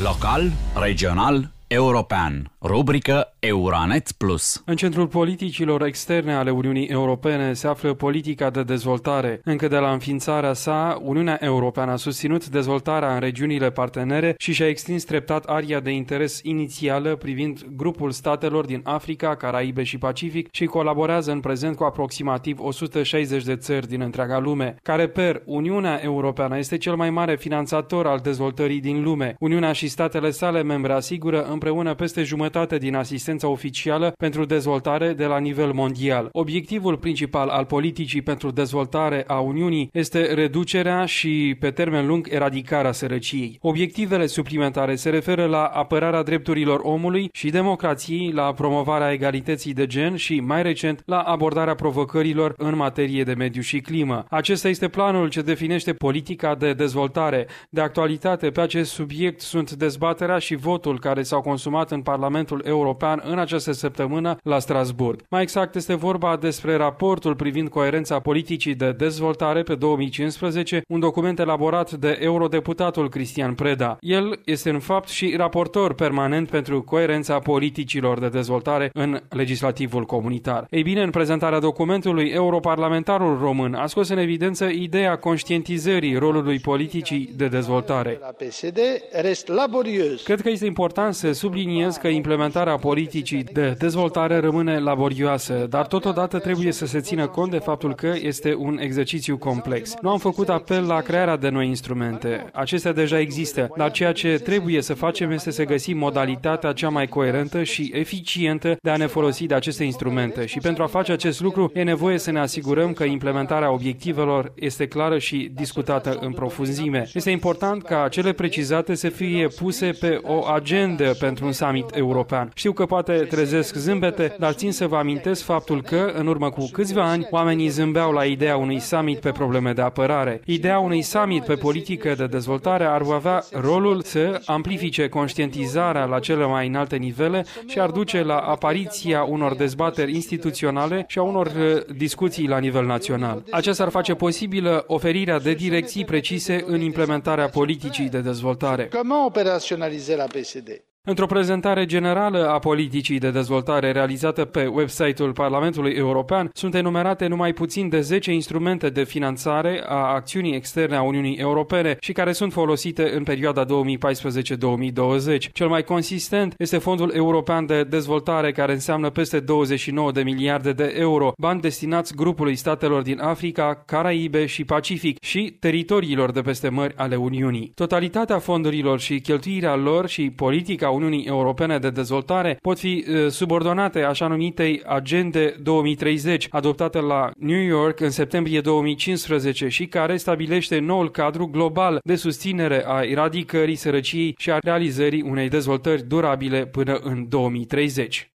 Local, regional, european. Rubrică Euranet Plus. În centrul politicilor externe ale Uniunii Europene se află politica de dezvoltare. Încă de la înființarea sa, Uniunea Europeană a susținut dezvoltarea în regiunile partenere și și-a extins treptat aria de interes inițială privind grupul statelor din Africa, Caraibe și Pacific și colaborează în prezent cu aproximativ 160 de țări din întreaga lume. Ca reper, Uniunea Europeană este cel mai mare finanțator al dezvoltării din lume. Uniunea și statele sale membre asigură împreună peste jumătate din asistența oficială pentru dezvoltare de la nivel mondial. Obiectivul principal al politicii pentru dezvoltare a Uniunii este reducerea și, pe termen lung, eradicarea sărăciei. Obiectivele suplimentare se referă la apărarea drepturilor omului și democrației, la promovarea egalității de gen și, mai recent, la abordarea provocărilor în materie de mediu și climă. Acesta este planul ce definește politica de dezvoltare. De actualitate pe acest subiect sunt dezbaterea și votul care s-au consumat în Parlamentul European în această săptămână la Strasbourg. Mai exact este vorba despre raportul privind coerența politicii de dezvoltare pe 2015, un document elaborat de eurodeputatul Cristian Preda. El este în fapt și raportor permanent pentru coerența politicilor de dezvoltare în legislativul comunitar. Ei bine, în prezentarea documentului, europarlamentarul român a scos în evidență ideea conștientizării rolului politicii de dezvoltare. Cred că este important să subliniez că implementarea politicii de dezvoltare rămâne laborioasă, dar totodată trebuie să se țină cont de faptul că este un exercițiu complex. Nu am făcut apel la crearea de noi instrumente. Acestea deja există, dar ceea ce trebuie să facem este să găsim modalitatea cea mai coerentă și eficientă de a ne folosi de aceste instrumente. Și pentru a face acest lucru e nevoie să ne asigurăm că implementarea obiectivelor este clară și discutată în profunzime. Este important ca cele precizate să fie puse pe o agendă pentru un summit european. Știu că poate trezesc zâmbete, dar țin să vă amintesc faptul că, în urmă cu câțiva ani, oamenii zâmbeau la ideea unui summit pe probleme de apărare. Ideea unui summit pe politică de dezvoltare ar avea rolul să amplifice conștientizarea la cele mai înalte nivele și ar duce la apariția unor dezbateri instituționale și a unor discuții la nivel național. Aceasta ar face posibilă oferirea de direcții precise în implementarea politicii de dezvoltare. Într-o prezentare generală a politicii de dezvoltare realizată pe website-ul Parlamentului European, sunt enumerate numai puțin de 10 instrumente de finanțare a acțiunii externe a Uniunii Europene și care sunt folosite în perioada 2014-2020. Cel mai consistent este Fondul European de Dezvoltare, care înseamnă peste 29 de miliarde de euro, bani destinați grupului statelor din Africa, Caraibe și Pacific și teritoriilor de peste mări ale Uniunii. Totalitatea fondurilor și cheltuirea lor și politica Uniunii Europene de dezvoltare pot fi subordonate așa numitei Agende 2030, adoptată la New York în septembrie 2015 și care stabilește noul cadru global de susținere a eradicării sărăciei și a realizării unei dezvoltări durabile până în 2030.